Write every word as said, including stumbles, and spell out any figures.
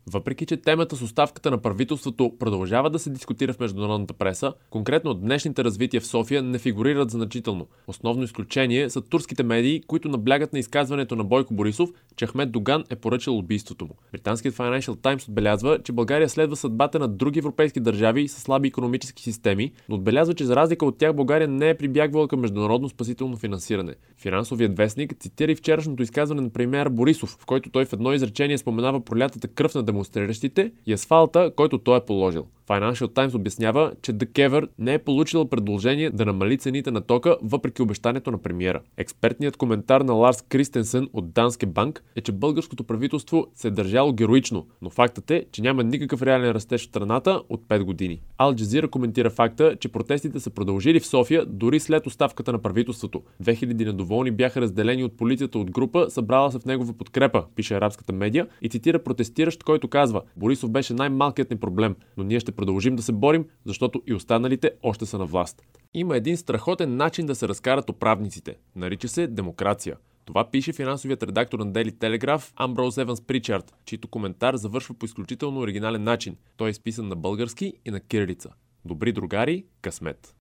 Въпреки че темата с оставката на правителството продължава да се дискутира в международната преса, конкретно днешните развития в София не фигурират значително. Основно изключение са турските медии, които наблягат на изказването на Бойко Борисов, че Ахмед Доган е поръчал убийството му. Британският Financial Times отбелязва, че България следва съдбата на други европейски държави с слаби икономически системи, но отбелязва, че за разлика от тях България не е прибягвала към международно спасително финансиране. Финансовият вестник цитира и вчерашното изказване на премиера Борисов, в който той в едно изречение споменава пролятата кръв на демонстриращите и асфалта, който той е положил. Financial Times обяснява, че ДКЕВР не е получила предложение да намали цените на тока, въпреки обещанието на премиера. Експертният коментар на Ларс Кристенсен от Данske Банк е, че българското правителство се е държало героично, но фактът е, че няма никакъв реален растеж в страната от пет години. Ал Джазира коментира факта, че протестите са продължили в София дори след оставката на правителството. две хиляди недоволни бяха разделени от полицията от група, събрала се в негова подкрепа, пише арабската медия, и цитира протестиращ, който казва: "Борисов беше най-малкият ни проблем, но ние ще продължим да се борим, защото и останалите още са на власт." Има един страхотен начин да се разкарат управниците. Нарича се демокрация. Това пише финансовият редактор на Daily Telegraph Амброуз Еванс Причард, чийто коментар завършва по изключително оригинален начин. Той е изписан на български и на кирилица. Добри другари, късмет!